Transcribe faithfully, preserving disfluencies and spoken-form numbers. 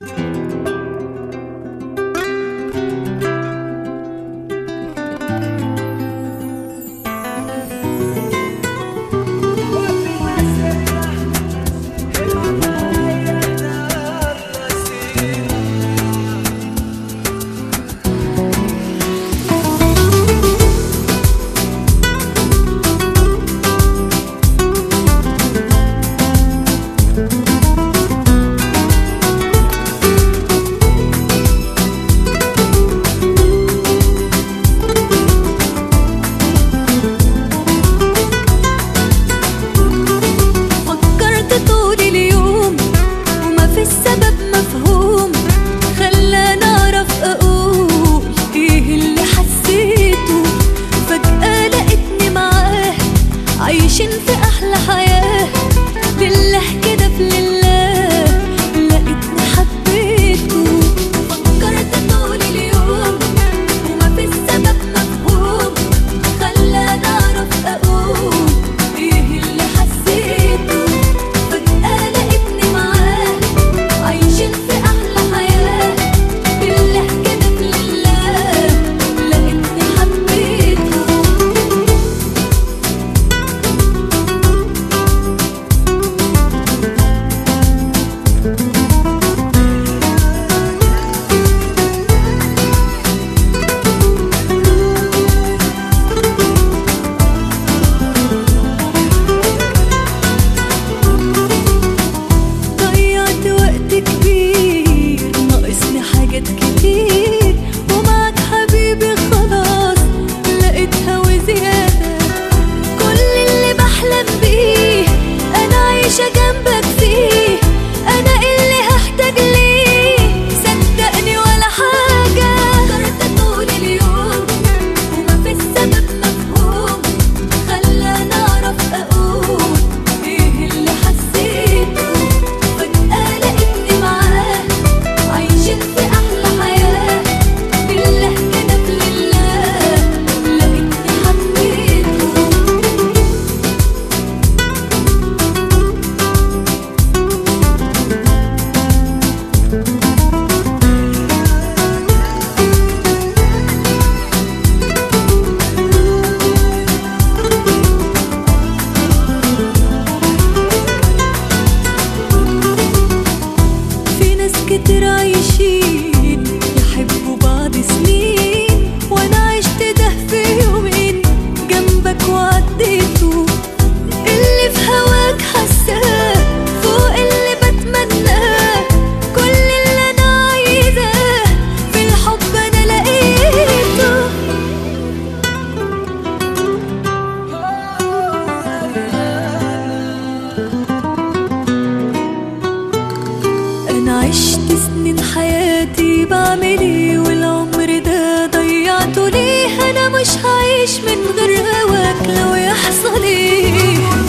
عايشين في أحلى حياة لله كده في لله، لقيتني حبيته. فكرت طول اليوم وما في السبب مفهوم، خلاني أعرف أقول إيه اللي حسيته. فجأة لقيتني معاه عايشين في أحلى حياة لله كده في لله، لقيتني حبيته. كتير ومعك حبيبي خلاص لقيتها وزيادة. كل اللي بحلم بيه أنا عايشة جنبك فيه، أنا اللي هحتاج ليه صدقني ولا حاجة. فكرت طول اليوم وما في السبب مفهوم، خلاني أعرف أقول إيه اللي حسيته. فجأة لقيتني معاه عايشين في كتير عايشين يحبوا بعض سنين، وانا عشت ده في يومين جنبك وعديته. اللي في هواك حاساه فوق اللي بتمناه، كل اللي انا عايزاه في الحب انا لقيته. انا عشت سنين حياتي بعمل ايه والعمر ده ضيعته ليه؟ انا مش هعيش من غير هواك لو يحصل ايه.